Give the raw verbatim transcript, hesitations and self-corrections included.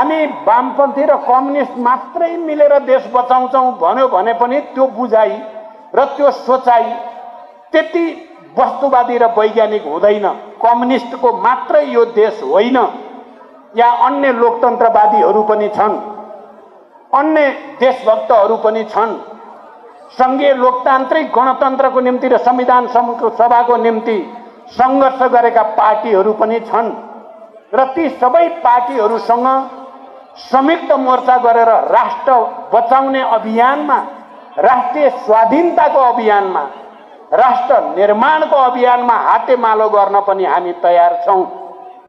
हामी वामपन्थी र कम्युनिस्ट मात्रै मिलेर देश बचाउँछौँ भन्यो भने पनि त्यो बुझाइ र त्यो सोचाइ त्यति वस्तुवादी र वैज्ञानिक हुँदैन। कम्युनिस्टको मात्रै यो देश होइन, यहाँ अन्य लोकतन्त्रवादीहरू पनि छन्, अन्य देशभक्तहरू पनि छन्, सङ्घीय लोकतान्त्रिक गणतन्त्रको निम्ति र संविधान सभाको निम्ति सङ्घर्ष गरेका पार्टीहरू पनि छन् र ती सबै पार्टीहरूसँग संयुक्त मोर्चा गरेर राष्ट्र बचाउने अभियानमा, राष्ट्रिय स्वाधीनताको अभियानमा, राष्ट्र निर्माणको अभियानमा हातेमालो गर्न पनि हामी तयार छौँ।